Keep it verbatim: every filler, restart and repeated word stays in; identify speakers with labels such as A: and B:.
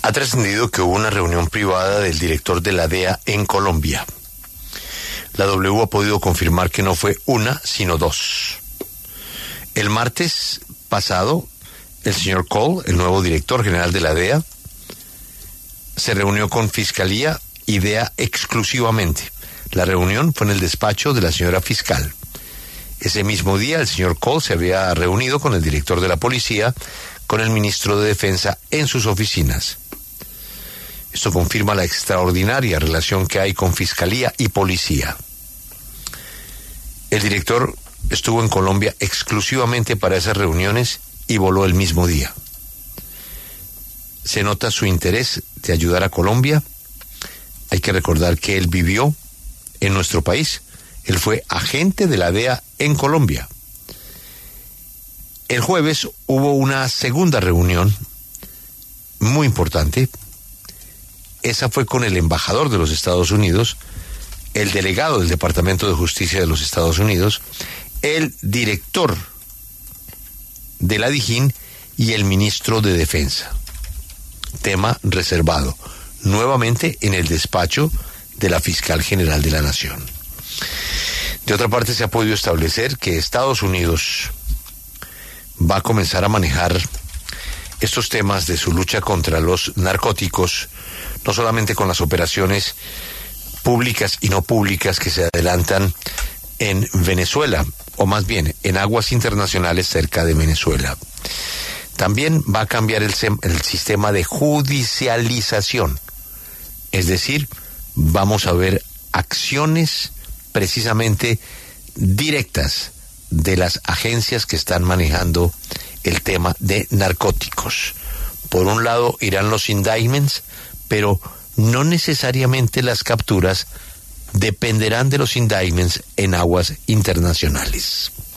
A: Ha trascendido que hubo una reunión privada del director de la D E A en Colombia. La W ha podido confirmar que no fue una, sino dos. El martes pasado, el señor Cole, el nuevo director general de la D E A, se reunió con Fiscalía y D E A exclusivamente. La reunión fue en el despacho de la señora fiscal. Ese mismo día, el señor Cole se había reunido con el director de la policía, con el ministro de Defensa en sus oficinas. Esto confirma la extraordinaria relación que hay con Fiscalía y Policía. El director estuvo en Colombia exclusivamente para esas reuniones y voló el mismo día. Se nota su interés de ayudar a Colombia. Hay que recordar que él vivió en nuestro país. Él fue agente de la D E A en Colombia. El jueves hubo una segunda reunión muy importante. Esa fue con el embajador de los Estados Unidos, el delegado del Departamento de Justicia de los Estados Unidos, el director de la DIJÍN y el ministro de Defensa. Tema reservado, nuevamente en el despacho de la Fiscal General de la Nación. De otra parte, se ha podido establecer que Estados Unidos va a comenzar a manejar estos temas de su lucha contra los narcóticos, no solamente con las operaciones públicas y no públicas que se adelantan en Venezuela, o más bien en aguas internacionales cerca de Venezuela. También va a cambiar el, el sistema de judicialización, es decir, vamos a ver acciones precisamente directas de las agencias que están manejando el tema de narcóticos. Por un lado irán los indictments, pero no necesariamente las capturas dependerán de los indictments en aguas internacionales.